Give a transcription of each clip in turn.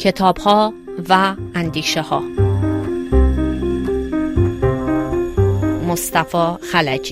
کتاب‌ها و اندیشه‌ها. مصطفی خلجی.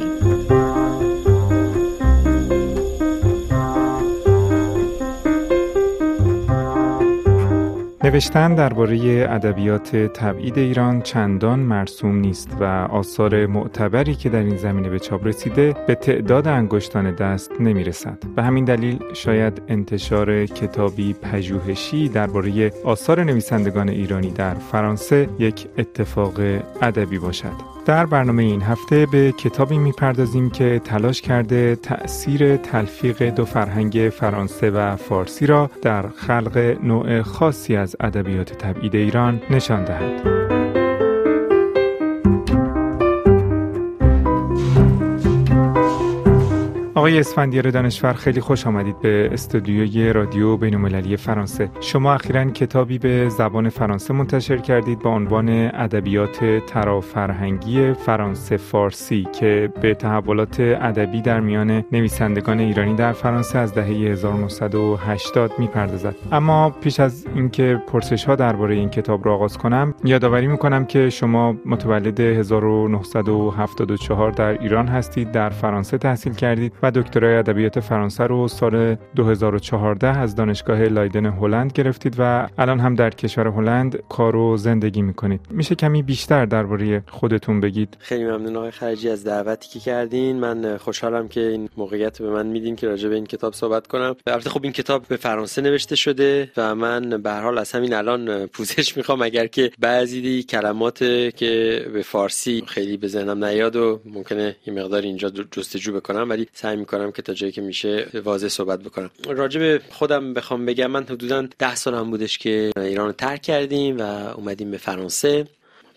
نوشتن درباره ادبیات تبعید ایران چندان مرسوم نیست و آثار معتبری که در این زمینه به چاپ رسیده به تعداد انگشتان دست نمیرسد. به همین دلیل شاید انتشار کتابی پژوهشی درباره آثار نویسندگان ایرانی در فرانسه یک اتفاق ادبی باشد. در برنامه این هفته به کتابی میپردازیم که تلاش کرده تأثیر تلفیق دو فرهنگ فرانسه و فارسی را در خلق نوع خاصی از ادبیات تبعید ایران نشان دهد. آقای اسفندیار دانشور، خیلی خوش آمدید به استودیوی رادیو بین‌المللی فرانسه. شما اخیراً کتابی به زبان فرانسه منتشر کردید با عنوان ادبیات ترافرهنگی فرانسه فارسی که به تحولات ادبی در میان نویسندگان ایرانی در فرانسه از دهه 1980 میپردازد. اما پیش از اینکه پرسش‌ها درباره این کتاب را آغاز کنم، یادآوری می‌کنم که شما متولد 1974 در ایران هستید، در فرانسه تحصیل کردید و دکترای ادبیات فرانسه رو سال 2014 از دانشگاه لایدن هلند گرفتید و الان هم در کشور هلند کار و زندگی میکنید. میشه کمی بیشتر درباره خودتون بگید؟ خیلی ممنون آقای خلجی از دعوتی که کردین. من خوشحالم که این موقعیت به من میدین که راجع به این کتاب صحبت کنم. البته خب این کتاب به فرانسه نوشته شده و من به هر حال از همین الان پوزش میخوام اگر که بعضی کلمات که به فارسی خیلی به ذهنم نیاد و ممکنه یه مقدار اینجا جستجو بکنم، ولی سعی میکنم که تا جایی که میشه واضح صحبت بکنم. راجع به خودم بخوام بگم، من حدوداً 10 سال هم بودش که ایران رو ترک کردیم و اومدیم به فرانسه.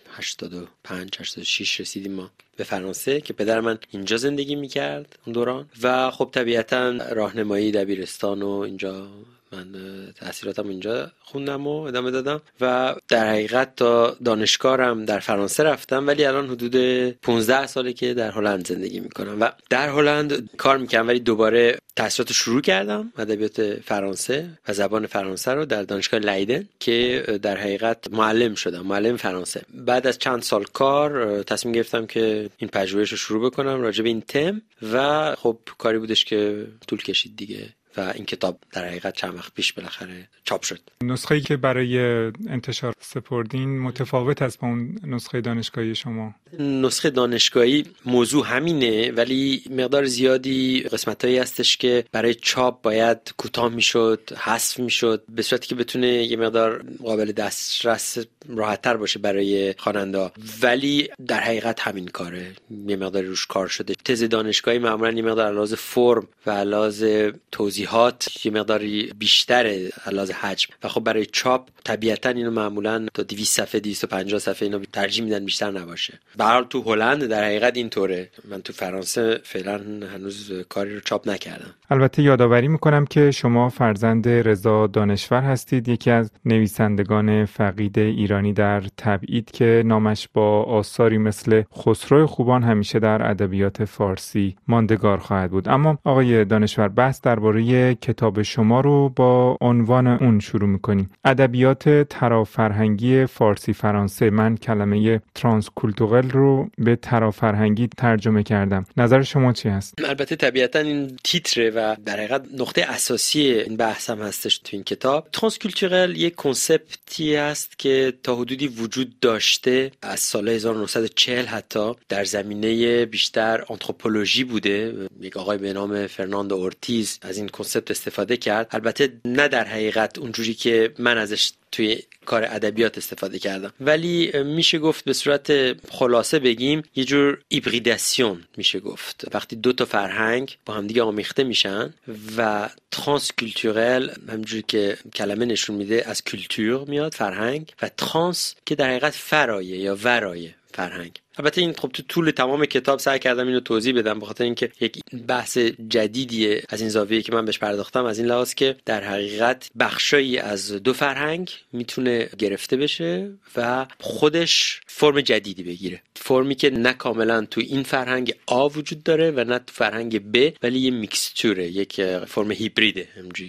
85-86 رسیدیم ما به فرانسه که پدر من اینجا زندگی میکرد اون دوران و خب طبیعتاً راهنمایی دبیرستان و اینجا من تحصیلاتم اینجا خوندم و ادامه دادم و در حقیقت تا دانشگاهم در فرانسه رفتم، ولی الان حدود 15 ساله که در هلند زندگی میکنم و در هلند کار میکنم، ولی دوباره تحصیلات شروع کردم ادبیات فرانسه و زبان فرانسه رو در دانشگاه لایدن که در حقیقت معلم شدم، معلم فرانسه. بعد از چند سال کار تصمیم گرفتم که این پژوهش رو شروع بکنم راجع به این تم و خب کاری بودش که طول کشید دیگه و این کتاب در حقیقت چند وقت پیش بالاخره چاپ شد. نسخه‌ای که برای انتشار سپردین متفاوت است با اون نسخه دانشگاهی شما؟ نسخه دانشگاهی موضوع همینه، ولی مقدار زیادی قسمتایی هستش که برای چاپ باید کوتاه میشد، حذف میشد، به صورتی که بتونه یه مقدار قابل دسترس راحت‌تر باشه برای خواننده، ولی در حقیقت همین کاره، یه مقدار روش کار شده. تز دانشگاهی معمولا یه مقدار علاوه فورم و علاوه توضیحات یه مقداری بیشتره علاوه حجم و خب برای چاپ طبیعتاً اینو معمولا تا 200 صفحه 250 صفحه اینو ترجیح میدن بیشتر نباشه. به هر حال تو هلند در حقیقت اینطوره. من تو فرانسه فعلا هنوز کاری رو چاپ نکردم. البته یادآوری میکنم که شما فرزند رضا دانشور هستید، یکی از نویسندگان فقید ایرانی در تبعید که نامش با آثاری مثل خسرو خوبان همیشه در ادبیات فارسی ماندگار خواهد بود. اما آقای دانشور، بحث درباره کتاب شما رو با عنوان اون شروع میکنیم، ادبیات ترافرهنگی فارسی فرانسه. من کلمه ترانسکولتورل رو به ترافرهنگی ترجمه کردم. نظر شما چی هست؟ البته طبیعتاً این تیتره و در حقیقت نقطه اساسی این بحث هم هستش تو این کتاب. ترانسکولتورل یک کنسپتی است که تا حدودی وجود داشته از سال 1940 حتی در زمینه بیشتر آنتروپولوژی بوده. یک آقای به نام فرناندو اورتیز از این کنسپت استفاده کرد، البته نه در حقیقت اونجوری که من ازش توی کار ادبیات استفاده کردم، ولی میشه گفت به صورت خلاصه بگیم یه جور هیبریداسیون میشه گفت، وقتی دو تا فرهنگ با هم دیگه آمیخته میشن و ترانسکولتورل همونجوری که کلمه نشون میده از کلتور میاد، فرهنگ، و ترانس که در حقیقت فرایه یا ورای فرهنگ. البته این خب تو طول تمام کتاب سعی کردم اینو توضیح بدم، به خاطر اینکه یک بحث جدیدیه از این زاویه که من بهش پرداختم، از این لحاظ که در حقیقت بخشایی از دو فرهنگ میتونه گرفته بشه و خودش فرم جدیدی بگیره، فرمی که نه کاملا تو این فرهنگ آ وجود داره و نه تو فرهنگ ب، ولی یه میکستوره، یک فرم هیبریده، همونجوری که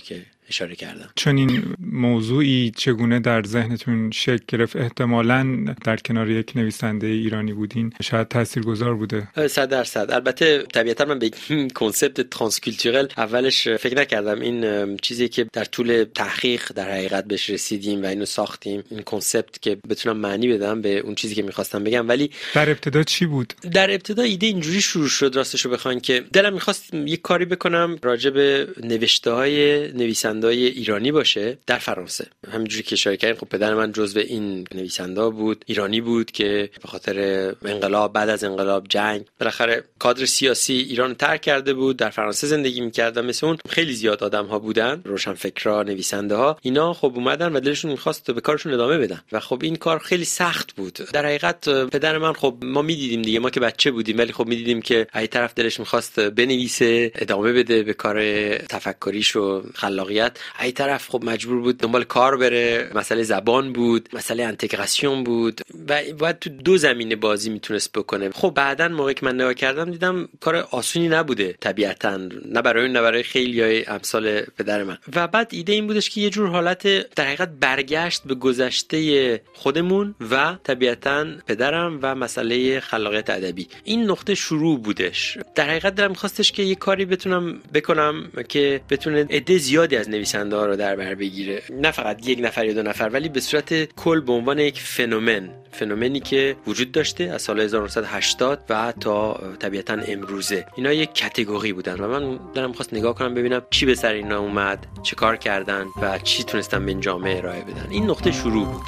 اشاره کردم. چون این موضوعی چگونه در ذهنتون شکل گرفت؟ احتمالاً در کنار یک نویسنده ایرانی بودین، شاید تاثیرگذار بوده. 100%. البته طبیعتا من به این کنسپت ترانسکولتورال اولش فکر نکردم. این چیزی که در طول تحقیق در حقیقت بهش رسیدیم و اینو ساختیم، این کنسپت که بتونم معنی بدم به اون چیزی که می‌خواستم بگم. ولی در ابتدا چی بود؟ در ابتدا ایده اینجوری شروع شد، راستشو بخواین، که دلم می‌خواست یک کاری بکنم راجع به نوشته‌های نویسنده‌های ایرانی باشه در فرانسه. همینجوری که اشاره کردم، خب پدر من جزو این نویسنده بود، ایرانی بود که به خاطر انقلاب، بعد از انقلاب، جنگ، بالاخره کادر سیاسی ایران ترک کرده بود، در فرانسه زندگی می‌کرد. مثل اون خیلی زیاد آدم‌ها بودن، روشنفکرا، نویسنده‌ها، اینا خب اومدن و دلشون می‌خواست به کارشون ادامه بدن و خب این کار خیلی سخت بود. در حقیقت پدر من، خب ما می‌دیدیم دیگه، ما که بچه بودیم، ولی خب می‌دیدیم که از طرف دلش می‌خواست بنویسه، ادامه بده به کار تفکریش و خلاقیت، از طرف خب مجبور بود دنبال کار بره، مسئله زبان بود، مسئله انتگراسیون بود و باید تو دو زمینه بازی میتونست بکنه. خب بعداً موقعی که من نگاه کردم دیدم کار آسونی نبوده طبیعتاً، نه برای اون، نه برای خیلیای امثال پدر من. و بعد ایده این بودش که یه جور حالت در حقیقت برگشت به گذشته خودمون و طبیعتاً پدرم و مسئله خلاقیت ادبی. این نقطه شروع بودش. در حقیقت دلم خواستش که یه کاری بتونم بکنم که بتونه عده زیادی از نویسنده‌ها رو در بر بگیره، نه فقط یک نفر یا دو نفر، ولی به صورت کل به عنوان یک فنومنی که وجود داشته از سال 1980 و تا طبیعتاً امروزه. اینا یک کاتگوری بودن و من دلم خواست نگاه کنم ببینم چی به سر اینا اومد، چه کار کردن و چی تونستن به این جامعه ارائه بدن. این نقطه شروع بود.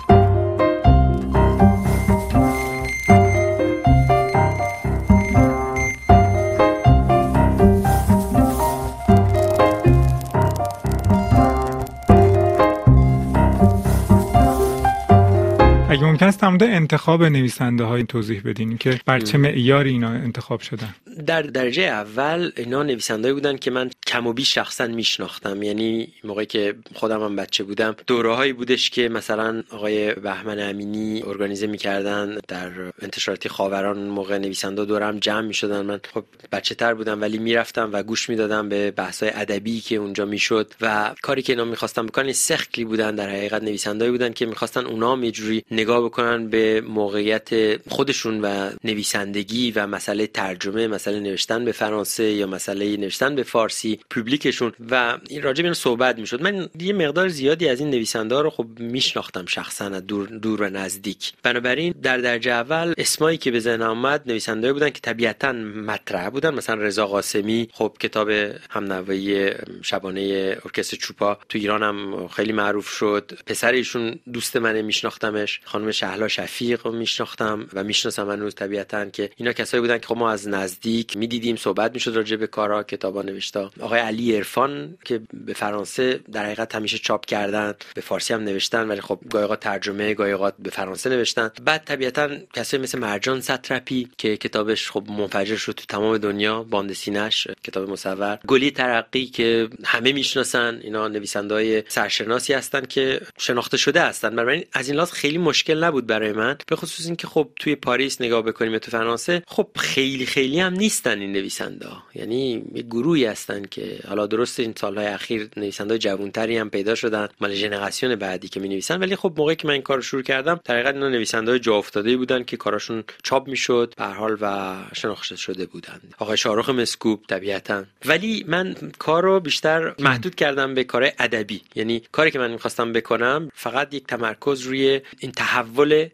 اگه ممکن است در مورد انتخاب نویسنده های توضیح بدین که بر چه معیاری اینا انتخاب شدن؟ در درجه اول اینا نویسنده‌ای بودن که من کم و بیش شخصا میشناختم. یعنی موقعی که خودم هم بچه بودم دوره‌هایی بودش که مثلا آقای بهمن امینی ارگانیزه می‌کردن در انتشاراتی خاوران، موقع نویسنده دورم جمع می‌شدن. من خب بچه‌تر بودم ولی میرفتم و گوش میدادم به بحث‌های ادبی که اونجا میشد و کاری که اینا می‌خواستن بکنن سخلی بودن. در حقیقت نویسنده‌ای بودن که می‌خواستن اونها هم یه جوری نگاه بکنن به موقعیت خودشون و نویسندگی و مسئله ترجمه، مسئله نوشتن به فرانسه یا مسئله نوشتن به فارسی، پوبلیکشون و این راجع به این صحبت میشد. من یه مقدار زیادی از این نویسنده ها رو خب میشناختم شخصا، از دور و نزدیک. بنابراین در درجه اول اسمایی که به ذهنم اومد نویسنده‌ای بودن که طبیعتاً مطرح بودن. مثلا رضا قاسمی، خب کتاب همنوایی شبانه ارکستر چوپا تو ایران هم خیلی معروف شد. پسر ایشون دوست منه، میشناختمش. خانم شهلا شفیق رو میشناختم و میشناسم هنوز طبیعتاً، که اینا کسایی بودن که خب ما از نزدیک میدیدیم، صحبت میشد راجع به کارا، کتابا نوشتا. آقای علی عرفان که به فرانسه در حقیقت همیشه چاپ کردن، به فارسی هم نوشتن ولی خب گاهی اوقات ترجمه، گاهی اوقات به فرانسه نوشتن. بعد طبیعتاً کسایی مثل مرجان ساترپی که کتابش خب منفجر شد تو تمام دنیا، باندسینش، کتاب مصور. گلی ترقی که همه میشناسن، اینا نویسنده‌های سرشناسی هستن که شناخته شده هستن. بنابراین از این لحاظ خیلی مشکل نبود برای من، به خصوص این که خب توی پاریس نگاه بکنیم تو فرانسه، خب خیلی هم نیستن این نویسنده‌ها. یعنی یه گروهی هستن که حالا درست این سالهای اخیر نویسنده‌های جوان‌تری هم پیدا شدن، مال ژنراسیون بعدی که می‌نویسن، ولی خب موقعی که من این کارو شروع کردم در حقیقت اینا نویسنده‌های جا افتاده‌ای بودن که کاراشون چاپ می‌شد به هر حال و شناخته شده بودن. آقای شاهرخ مسکوب طبیعتاً. ولی من کارو بیشتر محدود کردم به کارهای ادبی. یعنی کاری که من می‌خواستم بکنم فقط یک تمرکز روی این تحول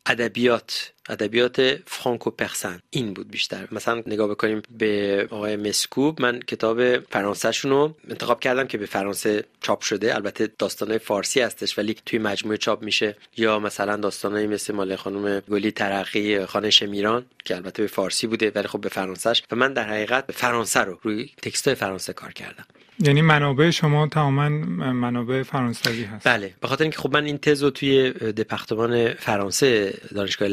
ادبیات فرانکو پرسن این بود بیشتر. مثلا نگاه بکنیم به آقای مسکوب، من کتاب فرانسه‌شون رو انتخاب کردم که به فرانسه چاپ شده، البته داستانای فارسی هستش ولی توی مجموعه چاپ میشه. یا مثلا داستانایی مثل مال خانم گلی ترقی، خانه شمیران که البته به فارسی بوده ولی خب به فرانسهش، و من در حقیقت فرانسه رو روی تکستای فرانسه کار کردم. یعنی منابع شما تماما منابع فرانسوی هست؟ بله، به خاطر اینکه خب من این تز رو توی دپارتمان فرانسه دانشگاه لیدن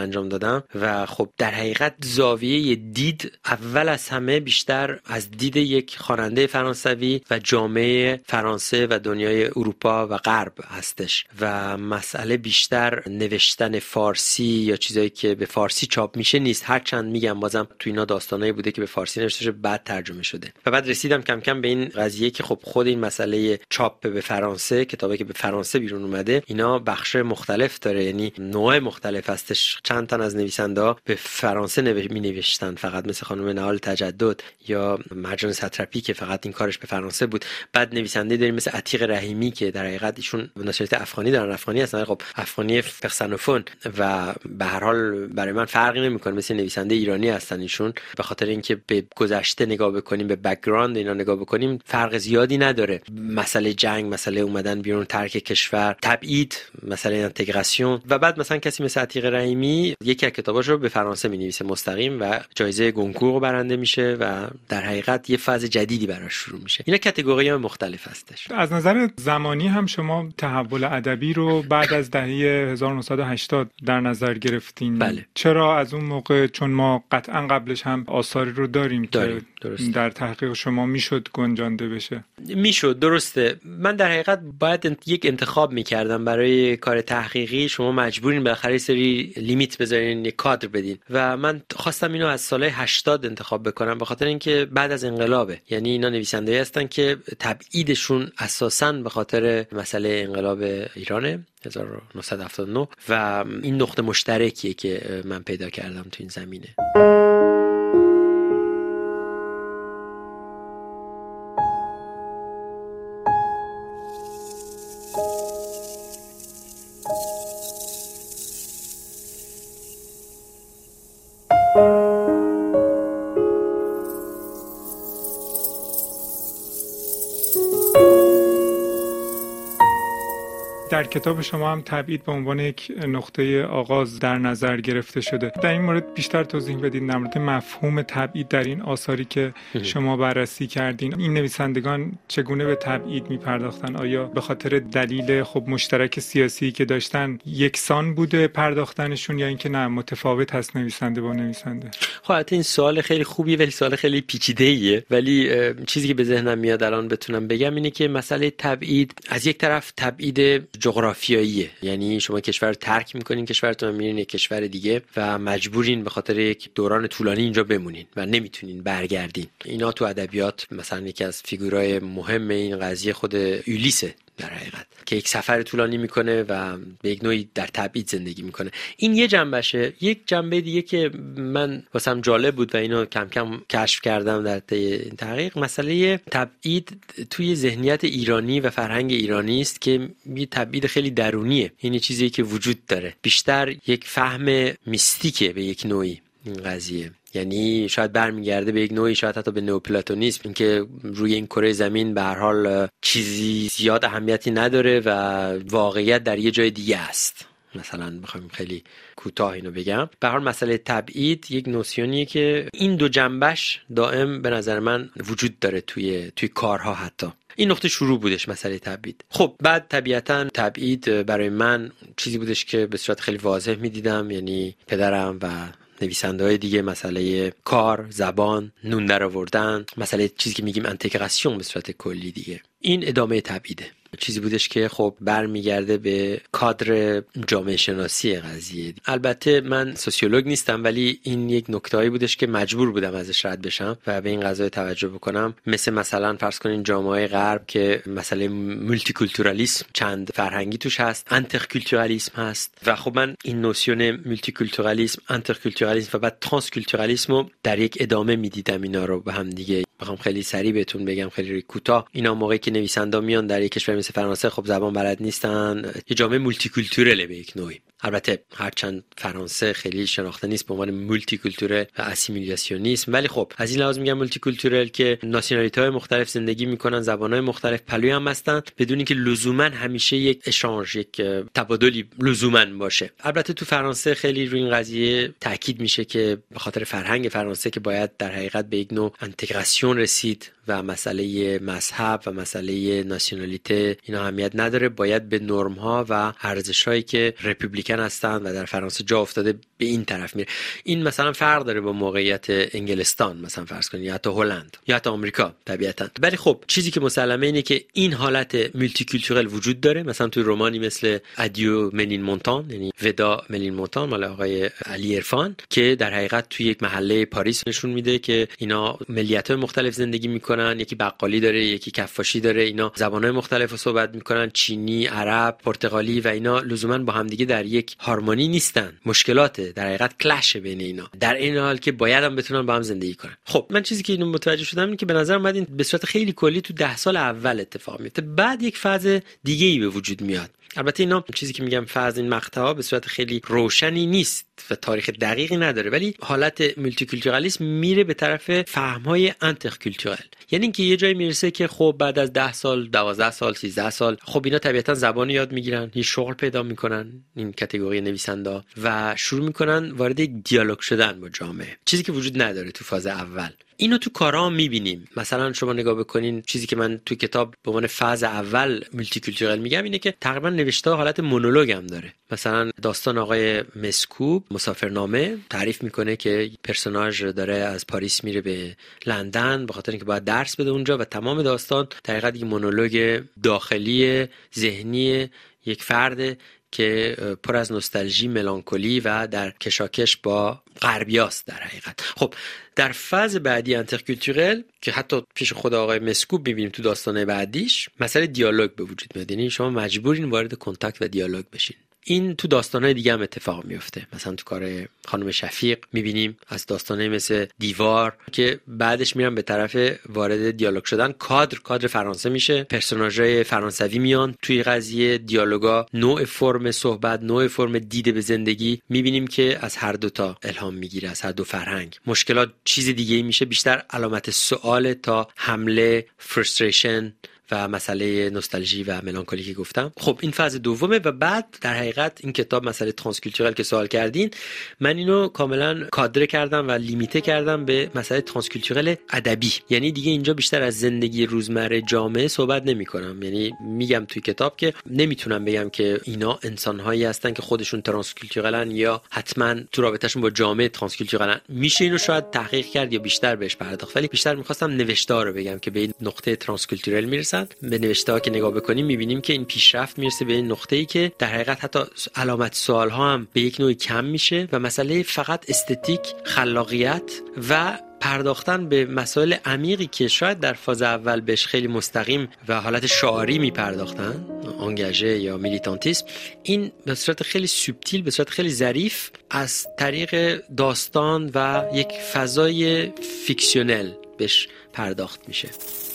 انجام دادم و خب در حقیقت زاویه دید اول از همه بیشتر از دید یک خواننده فرانسوی و جامعه فرانسه و دنیای اروپا و غرب هستش و مسئله بیشتر نوشتن فارسی یا چیزایی که به فارسی چاپ میشه نیست. هرچند میگم بازم تو اینا داستانایی بوده که به فارسی نوشته شده بعد ترجمه شده و بعد رسیدم کم کم به این قضیه که خب خود این مسئله چاپ به فرانسه، کتابی که به فرانسه بیرون اومده، اینا بخش مختلف داره، یعنی نوع مختلف هستش. چند تا از نویسنده‌ها به فرانسه می نوشتن فقط، مثل خانم نهال تجدد یا مرجان ساتراپی که فقط این کارش به فرانسه بود. بعد نویسنده داریم مثل عتیق رحیمی که در حقیقت ایشون ناشنالیت افغانی دارن، افغانی هستن، خب افغانی پرسنوفون و به هر حال برای من فرقی نمیکنه، مثل نویسنده ایرانی هستن ایشون. به خاطر اینکه به گذشته نگاه بکنیم، به بک‌گراند اینا نگاه بکنیم، فرق زیادی نداره. مسئله جنگ، مسئله اومدن بیرون، ترک کشور، تبعید، مسئله اینتگراسیون. و بعد مثلا کسی مثل عتیق رحیمی یکی از کتاباشو به فرانسه می‌نویسه مستقیم و جایزه گونکور برنده میشه و در حقیقت یه فاز جدیدی براش شروع میشه. اینا کاتگوری‌های مختلف هستش. از نظر زمانی هم شما تحول ادبی رو بعد از دهه 1980 در نظر گرفتین. بله. چرا از اون موقع؟ چون ما قطعا قبلش هم آثاری رو داریم که درسته. در تحقیق شما میشد گنجانده بشه. میشد، درسته. من در حقیقت باید یک انتخاب میکردم برای کار تحقیقی. شما مجبورین بالاخره سری لیمیت بذارین، یک کادر بدین و من خواستم اینو از سال 80 انتخاب بکنم به خاطر اینکه بعد از انقلابه. یعنی اینا نویسنده‌ای هستن که تبعیدشون اساساً به خاطر مسئله انقلاب ایرانه 1979 و این نقطه مشترکیه که من پیدا کردم تو این زمینه. در کتاب شما هم تبعید به عنوان یک نقطه آغاز در نظر گرفته شده. در این مورد بیشتر توضیح بدید در مورد مفهوم تبعید در این آثاری که شما بررسی کردین. این نویسندگان چگونه به تبعید می‌پرداختن؟ آیا به خاطر دلیل خب مشترک سیاسی که داشتن یکسان بوده پرداختنشون یا اینکه نه متفاوت هست نویسنده با نویسنده؟ خب این سوال خیلی خوبیه ولی سوال خیلی پیچیده‌ایه، ولی چیزی که به ذهنم میاد الان بتونم بگم اینه که مسئله تبعید از یک طرف تبعید جغرافیاییه، یعنی شما کشور رو ترک میکنین، کشورتون میرین یک کشور دیگه و مجبورین به خاطر یک دوران طولانی اینجا بمونین و نمیتونین برگردین. اینا تو ادبیات مثلا یکی از فیگورای مهم این قضیه خود یولیسه در حقیقت که یک سفر طولانی میکنه و به یک نوعی در تبعید زندگی میکنه. این یه جنبشه. یک جنبه دیگه که من واسم جالب بود و اینو کم کم کشف کردم در طی تحقیق، مسئله تبعید توی ذهنیت ایرانی و فرهنگ ایرانی است که یه تبعید خیلی درونیه. این چیزی که وجود داره، بیشتر یک فهم میستیکه به یک نوعی این قضیه. یعنی شاید برمیگرده به یک نوعی، شاید حتی به نئوپلاتونیسم، اینکه روی این کره زمین به هر حال چیزی زیاد اهمیتی نداره و واقعیت در یه جای دیگه است. مثلا بخوام خیلی کوتاه اینو بگم، به هر حال مسئله تبعید یک نوسیونیه که این دو جنبش دائم به نظر من وجود داره توی کارها. حتی این نقطه شروع بودش مسئله تبعید. خب بعد طبیعتاً تبعید برای من چیزی بودش که به صورت خیلی واضح می‌دیدم، یعنی پدرم و نویسنده‌های دیگه، مسئله کار، زبان، نون در آوردن، مسئله چیزی که میگیم انتگراسیون به صورت کلی دیگه. این ادامه تبعیده. چیزی بودش که خب برمیگرده به کادر جامعه شناسی قضیه. البته من سوسیولوگ نیستم ولی این یک نکته‌ای بودش که مجبور بودم ازش رد بشم و به این قضیه توجه بکنم. مثلا فرض کنین جامعه غرب که مسئله مولتی کولتورالیسم، چند فرهنگی توش هست، انترکولتورالیسم هست و خب من این نوسیون مولتی کولتورالیسم، انترکولتورالیسم و بعد ترانس کولتورالیسم رو در یک ادامه میدیدم اینا رو به هم دیگه. بخوام خیلی سریع بهتون بگم، خیلی کوتاه، اینا موقعی که نویسندا میان در یک کشور مثل فرانسه خب زبان بلد نیستن، یه جامعه مولتی کولتورله به یک نوعی. البته هرچند فرانسه خیلی شناخته نیست به عنوان مولتی کولتورل و اسیمیلیاسیونیسم، ولی خب از این لحاظ میگم مولتی کولتورل که ناسیونالیت‌های مختلف زندگی میکنن، زبان‌های مختلف پلوی هم هستن، بدون اینکه لزوما همیشه یک اشانج، یک تبادلی لزوما باشه. البته تو فرانسه خیلی روی این قضیه تاکید میشه که به خاطر فرهنگ فرانسه که باید در حقیقت به یک نوع انتگراسیون رسید و مسئله مذهب و مسئله ناسیونالیته اینا اهمیت نداره، باید به نرم‌ها و ارزش‌هایی که رپوبلیکن امریکن هستن و در فرانسه جا افتاده به این طرف میره. این مثلا فرق داره با موقعیت انگلستان مثلا فرض کنید، یا حتی هلند یا حتی آمریکا طبیعتا. ولی خب چیزی که مسلمه اینه که این حالت مولتی کالچورال وجود داره. مثلا توی رمانی مثل ادیو ملین مونتان، یعنی ودا ملین مونتان مال آقای علی عرفان، که در حقیقت توی یک محله پاریس نشون میده که اینا ملیت‌های مختلف زندگی میکنن، یکی بقالی داره، یکی کفاشی داره، اینا زبان‌های مختلف رو صحبت میکنن، چینی، عرب، پرتغالی، و اینا لزوما با هم دیگه در یک هارمونی نیستن، مشکلاته، در حقیقت کلش بین اینا، در این حال که باید هم بتونن با هم زندگی کنن. خب من چیزی که اینو متوجه شدم اینه که به نظر اومد این به صورت خیلی کلی تو 10 سال اول اتفاق میفته، بعد یک فاز دیگه‌ای به وجود میاد. البته اینا چیزی که میگم فاز این مقطع‌ها به صورت خیلی روشنی نیست و تاریخ دقیقی نداره، ولی حالت مولتی کالچورالیسم میره به طرف فهم‌های انترکالچورال. یعنی اینکه یه جایی میرسه که خب بعد از 10 سال، 12 سال، 13 سال، خب اینا طبیعتا زبان یاد میگیرن، یه شغل پیدا میکنن، این کاتگوری نویسنده، و شروع میکنن وارد یک دیالوگ شدن با جامعه، چیزی که وجود نداره تو فاز اول. اینو تو کارام میبینیم. مثلا شما نگاه بکنین، چیزی که من تو کتاب به عنوان فاز اول مولتی کالچورال میگم اینه که تقریبا نوشته حالت مونولوگ هم داره. مثلا داستان آقای مسکوب مسافرنامه تعریف میکنه که پرسوناژ داره از پاریس میره به لندن به خاطر اینکه باید درس بده اونجا، و تمام داستان در حقیقت یک مونولوگ داخلی ذهنی یک فرد که پر از نوستالژی، ملانکولی و در کشاکش با غربیاست در حقیقت. خب در فاز بعدی انترکالچورال که حتی پیش خود آقای مسکوب میبینیم تو داستانه بعدیش، مسئله دیالوگ به وجود میاد. یعنی شما مجبورین وارد کنتاکت و دیالوگ بشین. این تو داستانهای دیگه هم اتفاق میفته. مثلا تو کار خانم شفیق میبینیم از داستانه مثل دیوار که بعدش میرن به طرف وارد دیالوگ شدن. کادر فرانسه میشه، پرسوناژهای فرانسوی میان توی قضیه، دیالوگا، نوع فرم صحبت، نوع فرم دیده به زندگی میبینیم که از هر دو تا الهام میگیره، از هر دو فرهنگ. مشکلات چیز دیگه میشه، بیشتر علامت سوال تا حمله، فرستریشن و مسئله نوستالژی و ملانکولی که گفتم. خب این فاز دومه. و بعد در حقیقت این کتاب مسئله ترانسکالچورال که سوال کردین، من اینو کاملا کادر کردم و لیمیته کردم به مسئله ترانسکالچورال ادبی. یعنی دیگه اینجا بیشتر از زندگی روزمره جامعه صحبت نمی کنم. یعنی میگم توی کتاب که نمیتونم بگم که اینا انسان‌هایی هستن که خودشون ترانسکالچورالن یا حتما تو رابطه‌شون با جامعه ترانسکالچورالن. میشه اینو شاید تحقیق کرد یا بیشتر بهش پرداخت، ولی بیشتر می‌خواستم نوشته‌ها رو بگم که به این نقطه ترانسکالچورال میرسن. به نوشته‌ها که نگاه بکنیم می‌بینیم که این پیشرفت میرسه به این نقطه‌ای که در حقیقت حتی علامت سوال‌ها هم به یک نوعی کم میشه و مسئله فقط استتیک، خلاقیت و پرداختن به مسائل عمیقی که شاید در فاز اول بهش خیلی مستقیم و حالت شعاری میپرداختن، انگاژه یا میلیتانتیسم، این به صورت خیلی سوبتیل، به صورت خیلی ظریف از طریق داستان و یک فضای فیکسیونل بهش پرداخت میشه.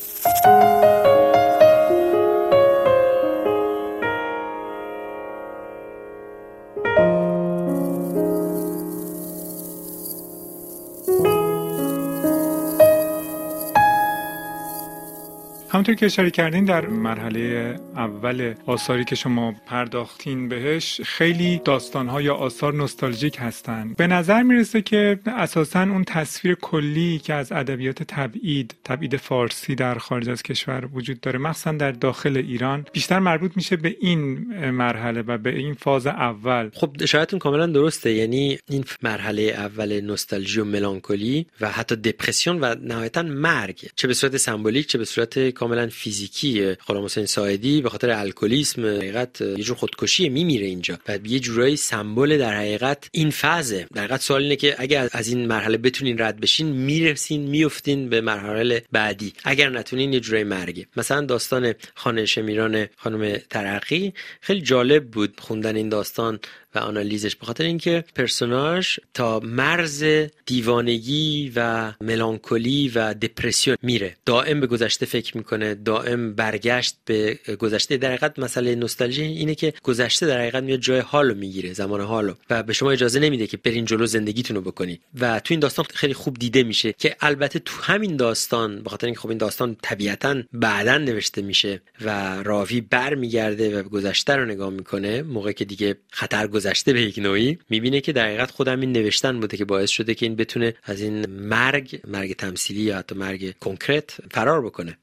همونطور که اشاره کردین در مرحله اول آثاری که شما پرداختین بهش، خیلی داستان‌ها یا آثار نوستالژیک هستن. به نظر میرسه که اساساً اون تصویر کلی که از ادبیات تبعید فارسی در خارج از کشور وجود داره، مخصوصاً در داخل ایران، بیشتر مربوط میشه به این مرحله و به این فاز اول. خب اشارتون کاملا درسته. یعنی این مرحله اول نوستالژی و ملانکولی و حتی دپرسیون و نهایتاً مرگ، چه به صورت سمبولیک چه به صورت کاملا فیزیکی. غلام حسین ساعدی به خاطر الکلیسم حقیقت یه جور خودکشی میمیره اینجا و یه جورایی سمبل در حقیقت این فازه. در حقیقت سوال اینه که اگه از این مرحله بتونین رد بشین، میرسین میافتین به مرحله بعدی، اگر نتونین یه جورایی مرگه. مثلا داستان خانه شمیران خانم ترقی خیلی جالب بود خوندن این داستان و آنالیزش، به خاطر اینکه پرسوناژ تا مرز دیوانگی و ملانکولی و دپرسیون میره، دائم به گذشته فکر میکنه، دائم برگشت به گذشته. در حقیقت مسئله نوستالژی اینه که گذشته در حقیقت میاد جای حالو میگیره، زمان حالو، و به شما اجازه نمیده که برین جلو زندگیتونو بکنید. و تو این داستان خیلی خوب دیده میشه که البته تو همین داستان، به خاطر اینکه خب این داستان طبیعتاً بعداً نوشته میشه و راوی برمیگرده و گذشته رو نگاه میکنه، موقعی که دیگه خطر گذشته به یک نوعی، میبینه که در حقیقت خودم این نوشتن بوده که باعث شده که این بتونه از این مرگ تمثیلی یا حتی مرگ کنکرت فرار بکنه و بره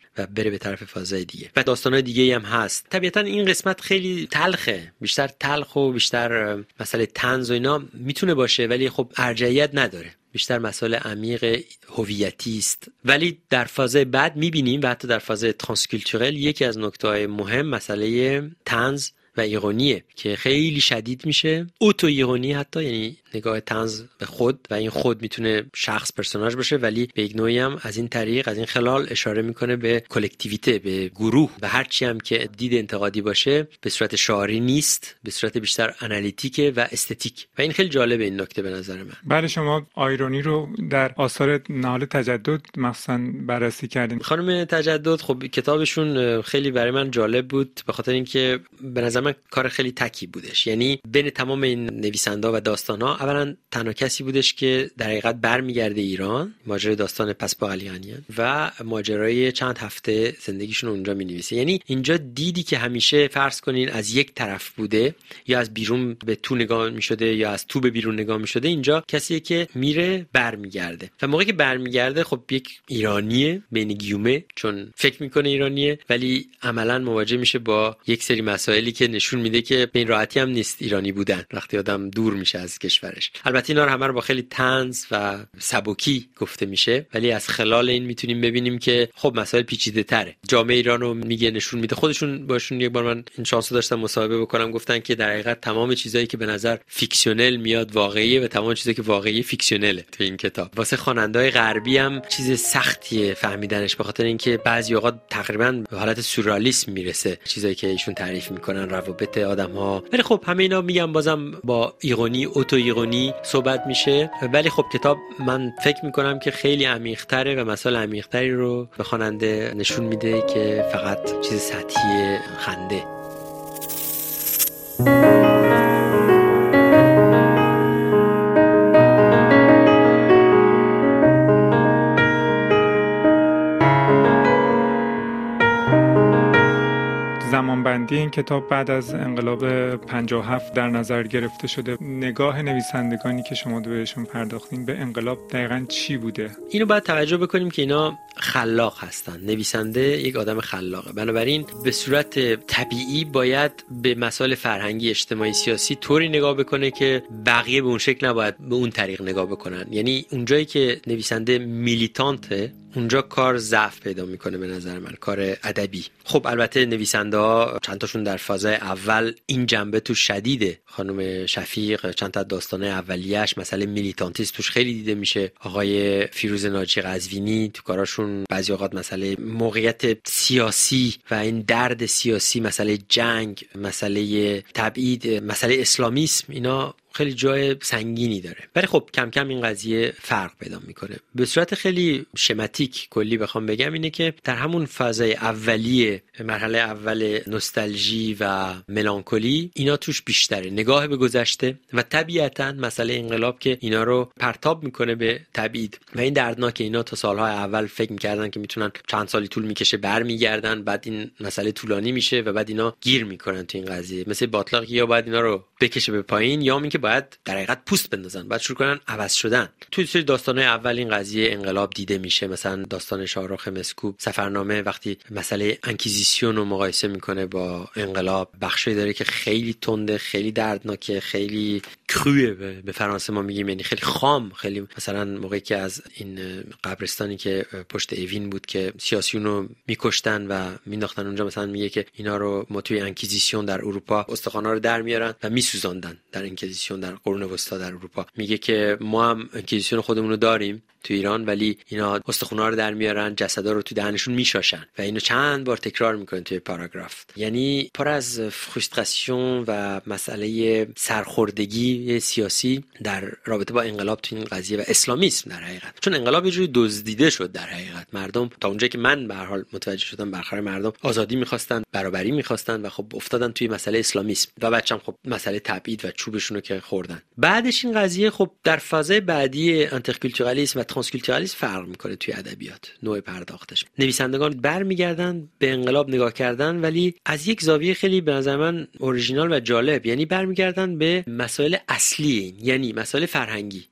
بره به طرف فازهای دیگه و داستان‌های دیگه‌ای هم هست. طبیعتاً این قسمت خیلی تلخه، بیشتر تلخ و بیشتر مسئله طنز و اینا میتونه باشه، ولی خب ارجحیت نداره، بیشتر مسئله عمیق هویتی است. ولی در فاز بعد میبینیم و حتی در فاز ترانسکولتورال یکی از نکته‌های مهم مسئله طنز و ایرونیه که خیلی شدید میشه. اوتو ایرونی حتی، یعنی نگاه طنز به خود، و این خود میتونه شخص پرسوناژ باشه، ولی به یک نوعی هم از این طریق، از این خلال اشاره میکنه به کلکتیویته، به گروه و هر چی هم که دید انتقادی باشه به صورت شعاری نیست، به صورت بیشتر آنالیتیکه و استتیک و این خیلی جالبه این نکته به نظر من. بله، شما آیرونی رو در آثار نهال تجدد مثلا بررسی کردین. خانم تجدد خب کتابشون خیلی برای من جالب بود به خاطر اینکه به نظر من کار خیلی تکی بودش، یعنی بین تمام این نویسنده و داستانا اولا تنها کسی بودش که در حقیقت برمیگرده ایران، ماجرای داستان پس با علیقانیان و ماجرای چند هفته زندگیشون اونجا می‌نویسه. یعنی اینجا دیدی که همیشه فرض کنین از یک طرف بوده، یا از بیرون به تو نگاه می‌شده یا از تو به بیرون نگاه می‌شده، اینجا کسیه که میره برمیگرده و موقعی که برمیگرده خب یک ایرانیه بین گیومه، چون فکر میکنه ایرانیه ولی عملاً مواجه میشه با یک سری مسائلی که نشون میده که به این راحتی هم نیست ایرانی بودن وقتی آدم دور میشه از کشورش. البته اینا رو همه رو با خیلی طنز و سبکی گفته میشه، ولی از خلال این میتونیم ببینیم که خب مسائل پیچیده تره. جامعه ایران رو میگه، نشون میده. خودشون باشون یک بار من این شانس داشتم مصاحبه بکنم، گفتن که در حقیقت تمام چیزایی که به نظر فیکسیونل میاد واقعیه و تمام چیزایی که واقعی فیکسیونله تو این کتاب. واسه خواننده‌های غربی هم چیز سختیه فهمیدنش، به خاطر اینکه بعضی اوقات تقریبا به حالت سورئالیسم میرسه چیزایی که ایشون تعریف میکنن، روابط آدم‌ها. ولی خب همه اینا میگم بازم با ایرونی، اوتو ایرونی صحبت میشه، ولی خب کتاب من فکر میکنم که خیلی عمیق‌تره و مسائل عمیق‌تری رو به خواننده نشون میده که فقط چیز سطحی خنده. زمانبندی این کتاب بعد از انقلاب 57 در نظر گرفته شده. نگاه نویسندگانی که شما بهشون پرداختین به انقلاب دقیقاً چی بوده؟ اینو باید توجه بکنیم که اینا خلاق هستن. نویسنده یک آدم خلاقه، بنابراین به صورت طبیعی باید به مسائل فرهنگی، اجتماعی، سیاسی طوری نگاه بکنه که بقیه به اون شکل نباید به اون طریق نگاه بکنن. یعنی اونجایی که نویسنده میلیتانته اونجا کار ضعف پیدا میکنه به نظر من، کار ادبی. خب البته نویسنده ها چند تاشون در فاز اول این جنبه تو شدیده. خانم شفیق چند تا داستانه اولیه‌اش مسئله میلیتانتیسم توش خیلی دیده میشه. آقای فیروز ناجی قزوینی تو کاراشون بعضی اوقات مسئله موقعیت سیاسی و این درد سیاسی، مسئله جنگ، مسئله تبعید، مسئله اسلامیسم، اینا خیلی جای سنگینی داره. ولی خب کم کم این قضیه فرق پیدا میکنه. به صورت خیلی شماتیک کلی بخوام بگم اینه که در همون فازای اولیه، مرحله اول نوستالژی و ملانکولی، اینا توش بیشتره، نگاه به گذشته و طبیعتاً مسئله انقلاب که اینا رو پرتاب میکنه به تبعید و این دردناکه. اینا تا سالهای اول فکر میکردن که میتونن چند سالی طول میکشه برمیگردن، بعد این مسئله طولانی میشه و بعد اینا گیر میکنن تو این قضیه. مثل باطلاق یا بعد اینا رو بکشه به پایین یا اینکه باید در حقیقت پوست بندازن، بعد شروع کنن عوض شدن. توی سری داستان‌های اول این قضیه انقلاب دیده میشه. مثلا داستان شاهرخ مسکوب سفرنامه وقتی مسئله انکیزیسیون رو مقایسه میکنه با انقلاب، بخشی داره که خیلی تنده، خیلی دردناکه، خیلی کروه به فرانسه ما میگیم، یعنی خیلی خام. خیلی مثلا موقعی که از این قبرستانی که پشت اوین بود که سیاسیونو میکشتن و مینداختن اونجا، مثلا میگه که اینا رو ما توی انکیزیسیون در اروپا استخوانا رو در میارن و میسوزاندن. در انکیزیسیون در قرون وسطا در اروپا میگه که ما هم انکیزیسیون خودمون رو داریم تو ایران، ولی اینا استخوان‌ها رو در میارن، جسدا رو تو دهنشون میشاشن و اینو چند بار تکرار میکنن توی پاراگراف. یعنی پر از فرستراسیون و مسئله سرخوردگی سیاسی در رابطه با انقلاب تو این قضیه و اسلامیسم در حقیقت. چون انقلاب یه جوری دزدیده شد در حقیقت. مردم تا اونجایی که من به هر حال متوجه شدم، برخلاف مردم آزادی می‌خواستن، برابری می‌خواستن و خب افتادن توی مسئله اسلامیسم و بعدش خب مسئله تبعید و چوبشون رو که خوردن. بعدش این قضیه خب در فاز بعدی انترکولتورالیسم و ترانسکولتورالیسم فرق میکنه توی ادبیات، نوع پرداختش. نویسندگان برمیگردن به انقلاب نگاه کردن، ولی از یک زاویه خیلی به نظر من اوریجینال و جالب. یعنی برمیگردن به مسائل اصلی، یعنی مسائل فرهنگی.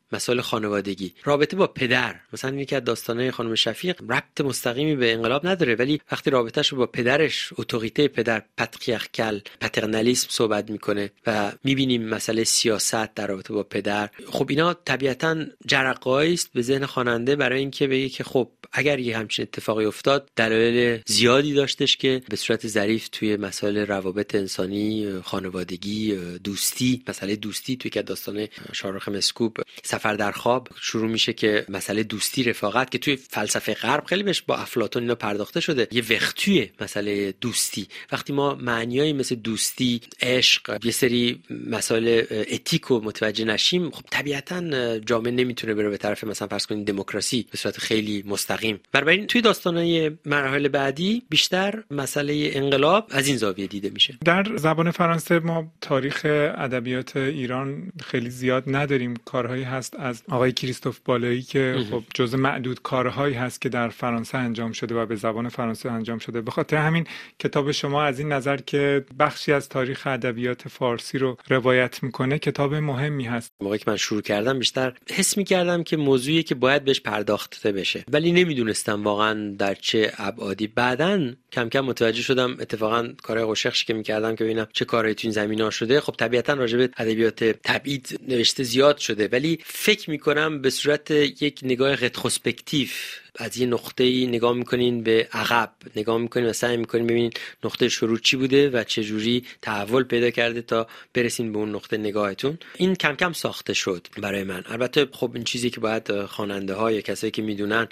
مسائل خانوادگی، رابطه با پدر. مثلا یکی از داستانهای خانم شفیق ربط مستقیمی به انقلاب نداره، ولی وقتی رابطه‌اش رو با پدرش، اتوریته پدر، پاتریارکال، پاترنالیسم صحبت میکنه و میبینیم مسئله سیاست در رابطه با پدر، خب اینا طبیعتاً جرقه‌ای است به ذهن خواننده برای اینکه بگه که خب اگر یه همچین اتفاقی افتاد دلایل زیادی داشتش که به صورت ظریف توی مسائل روابط انسانی، خانوادگی، دوستی، مسئله دوستی توی که داستان شاروخ مسکوب سفر در خواب شروع میشه که مسئله دوستی، رفاقت که توی فلسفه غرب خیلی بهش با افلاطون اینا پرداخته شده، یه وقتیه مسئله دوستی. وقتی ما معنیایی مثل دوستی، عشق، یه سری مسائل اتیکو متوجه نشیم، خب طبیعتاً جامعه نمیتونه بره به طرف مثلا فرض کنید دموکراسی به صورت خیلی مستقیم. بنابراین توی داستانای مراحل بعدی بیشتر مسئله انقلاب از این زاویه دیده میشه. در زبان فرانسه ما تاریخ ادبیات ایران خیلی زیاد نداریم. کارهایی هست از آقای کریستوف بالایی که خب جزء معدود کارهایی هست که در فرانسه انجام شده و به زبان فرانسه انجام شده. به خاطر همین کتاب شما از این نظر که بخشی از تاریخ ادبیات فارسی رو روایت میکنه کتاب مهمی هست. موقعی که من شروع کردم بیشتر حس میکردم که موضوعی که باید بهش پرداخته بشه، ولی نمیدونستم واقعا در چه ابعادی. بعدن کم کم متوجه شدم، اتفاقا کارهای قشقش که میکردم که ببینم چه کارهایی تو این زمینه‌ها شده. خب طبیعتا راجع به ادبیات تبعید نوشته زیاد شده، ولی فکر میکنم به صورت یک نگاه رتروسپکتیو از یه نقطه‌ای نگاه میکنین به عقب، نگاه میکنین و سعی میکنین ببینین نقطه شروع چی بوده و چه جوری تحول پیدا کرده تا برسین به اون نقطه نگاهتون. این کم کم ساخته شد برای من. البته خب این چیزی که باید خواننده‌ها یا کسایی که میدونن،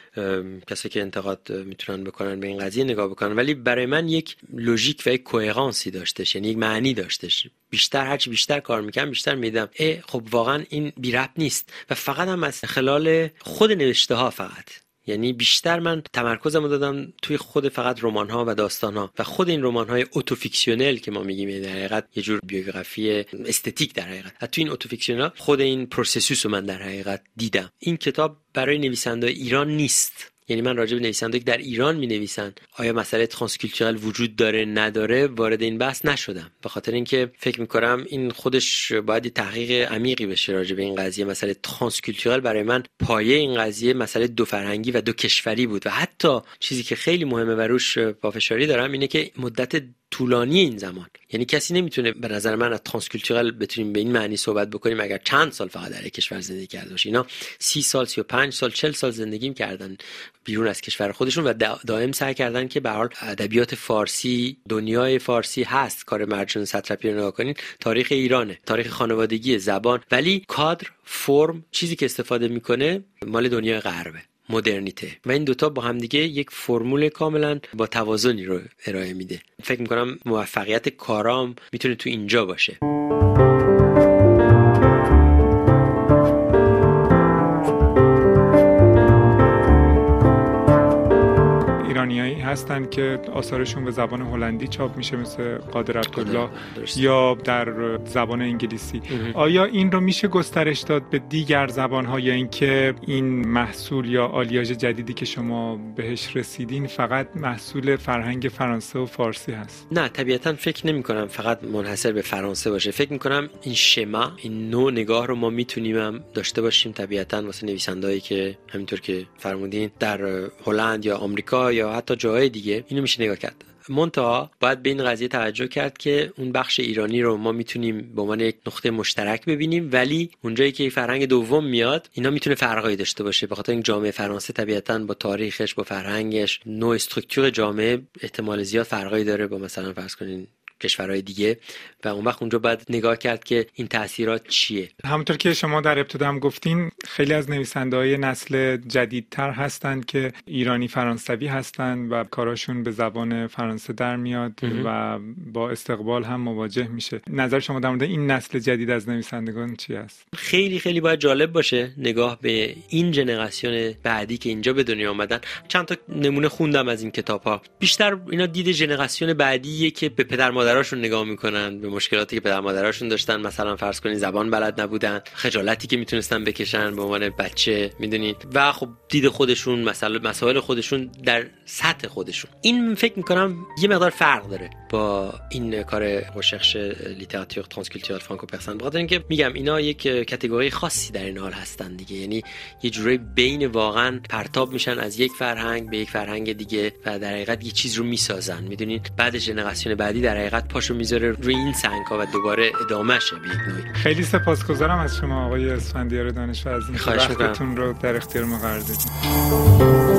کسایی که انتقاد میتونن بکنن به این قضیه نگاه بکنن، ولی برای من یک لوژیک و یک کوهرنسی داشتش، یعنی یک معنی داشتش. بیشتر هرچی بیشتر کار میکنم بیشتر میدم خب واقعا این بی ربط نیست و فقط هم از خلال خود نوشته ها، فقط یعنی بیشتر من تمرکزمو دادم توی خود فقط رمان ها و داستان ها و خود این رمان های اوتوفیکسیونل که ما میگیم در حقیقت یه جور بیوگرافی استتیک در حقیقت. توی این اوتوفیکسیونل خود این پروسسوس رو من در حقیقت دیدم. این کتاب برای نویسنده ایران نیست، یعنی من راجع به نویسنده‌ای که در ایران می‌نویسن آیا مسئله ترانسکولتورال وجود داره نداره وارد این بحث نشدم، به خاطر اینکه فکر می‌کنم این خودش باید تحقیق عمیقی بشه راجع به این قضیه. مسئله ترانسکولتورال برای من پایه این قضیه مسئله دو فرهنگی و دو کشوری بود و حتی چیزی که خیلی مهمه و روش پافشاری دارم اینه که مدت طولانی این زمان، یعنی کسی نمیتونه به نظر من از ترانسکولتورال بتونیم به این معنی صحبت بکنیم اگر چند سال فقط در کشور زندگی کرده باشه. اینا 30 سال 35 سال 40 سال زندگی کردن بیرون از کشور خودشون و دائم سعی کردن که به هر حال ادبیات فارسی، دنیای فارسی هست. کار مرجان سطرپی رو نگاه کنین، تاریخ ایرانه، تاریخ خانوادگی، زبان، ولی کادر، فرم، چیزی که استفاده میکنه مال دنیای غربه، مدرنیته و این دوتا با هم دیگه یک فرمول کاملا با توازنی رو ارائه میده. فکر میکنم موفقیت کارام میتونه تو اینجا باشه. ایرانیایی هستن که آثارشون به زبان هلندی چاپ میشه مثل قادر عبدالله یا در زبان انگلیسی. آیا این رو میشه گسترش داد به دیگر زبان‌ها یا اینکه این محصول یا آلیاژ جدیدی که شما بهش رسیدین فقط محصول فرهنگ فرانسه و فارسی هست؟ نه، طبیعتاً فکر نمی‌کنم فقط منحصر به فرانسه باشه. فکر می‌کنم این شما، این نوع نگاه رو ما میتونیم هم داشته باشیم طبیعتاً واسه نویسنده‌ای که همینطور که فرمودین در هلند یا آمریکا یا حتی جاهای دیگه اینو میشه نگاه کرد. منتها باید به این قضیه توجه کرد که اون بخش ایرانی رو ما میتونیم به عنوان یک نقطه مشترک ببینیم، ولی اونجایی که فرهنگ دوم میاد اینا میتونه فرقایی داشته باشه، به خاطر این جامعه فرانسه طبیعتاً با تاریخش، با فرهنگش، نوع استراکچور جامعه احتمال زیاد فرقایی داره با مثلا فرض کنین کشورهای دیگه و اون وقت اونجا باید نگاه کرد که این تاثیرات چیه. همونطور که شما در ابتدا هم گفتین خیلی از نویسنده‌های نسل جدیدتر هستند که ایرانی فرانسوی هستند و کاراشون به زبان فرانسه در میاد و با استقبال هم مواجه میشه. نظر شما در مورد این نسل جدید از نویسندگان چی است؟ خیلی خیلی باید جالب باشه نگاه به این ژنراسیون بعدی که اینجا به دنیا اومدن. چند تا نمونه خوندم از این کتاب‌ها. بیشتر اینا دید ژنراسیون بعدیه که به پدر مادر مادراشون نگاه میکنن، به مشکلاتی که پدر مادراشون داشتن، مثلا فرض کنین زبان بلد نبودن، خجالتی که میتونستن بکشن به عنوان بچه، میدونید، و خب دید خودشون، مسائل خودشون در سطح خودشون. این فکر میکنم یه مقدار فرق داره با این کار رشرش لیتراتور ترانسکولتورال فرانکو پرسن، بخاطر اینکه میگم اینا یک کاتگوری خاصی در این حال هستن دیگه، یعنی یه جوری بین واقعا پرتاب میشن از یک فرهنگ به یک فرهنگ دیگه و در حقیقت یه چیز رو میسازن، میدونید، بعد ژنراسیون بعدی در حقیقت پاشو میذاره روی این سنگ‌ها و دوباره ادامه شه به یک نوعی. خیلی سپاسگزارم از شما آقای اسفندیار دانشور از اینکه وقتتون رو در اختیار ما قرار دادید.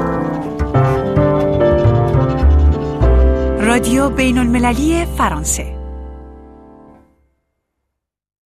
رادیو بین المللی فرانسه